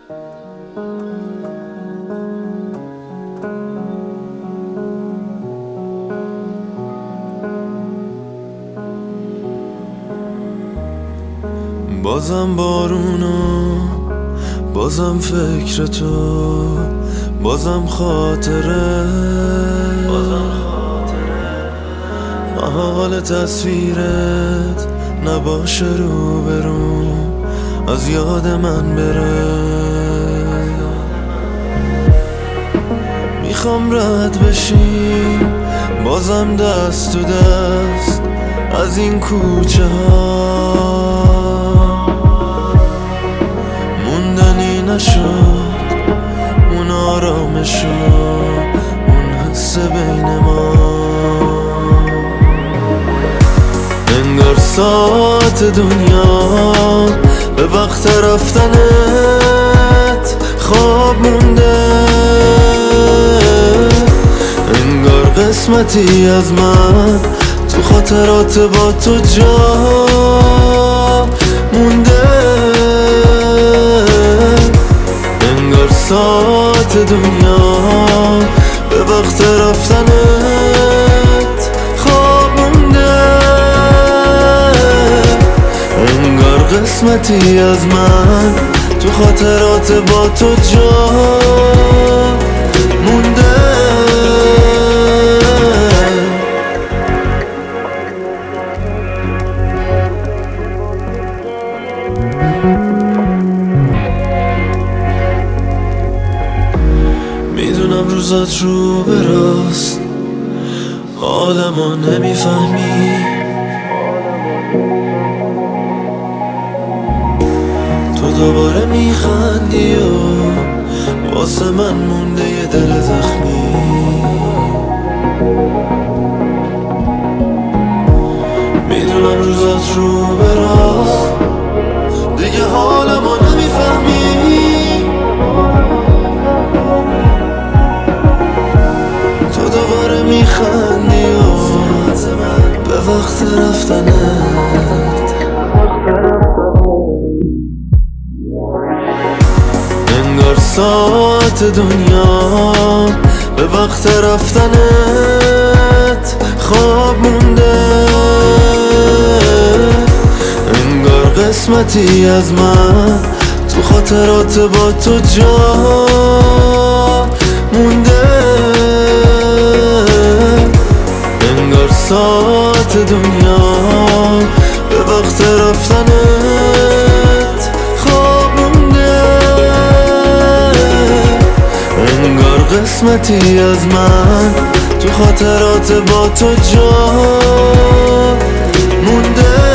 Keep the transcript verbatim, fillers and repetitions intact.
بازم بارونو، بازم فکر تو، بازم خاطره، بازم خاطره محال تصویرت نباشه روبروم، از یاد من بره. میخوام رد بشیم بازم دست تو دست از این کوچه ها، موندنی نشد اون آرامش و اون حس بین ما. انگار ساعت دنیا به وقت رفتنت خواب مونده، انگار قسمتی از من تو خاطرات با تو جا مونده. انگار ساعت دنیا به وقت رفتنت خواب مونده، انگار قسمتی از من تو خاطرات با تو جا مونده. میدونم روزات رو به راست آدمو نمیفهمی، تو دوباره میخندی و واسه من مونده یه دل زخمی. میدونم روزات رو به راست دیگه حالمو نمیفهمی، تو دوباره میخندی و به وقت رفتنت انگار ساعت دنیا به وقت رفتنت خواب مونده، انگار قسمتی از من تو خاطرات با تو جا مونده، انگار ساعت دنیا به وقت رفتنت خواب مونده، انگار قسمتی از من تو خاطرات با تو جا مونده.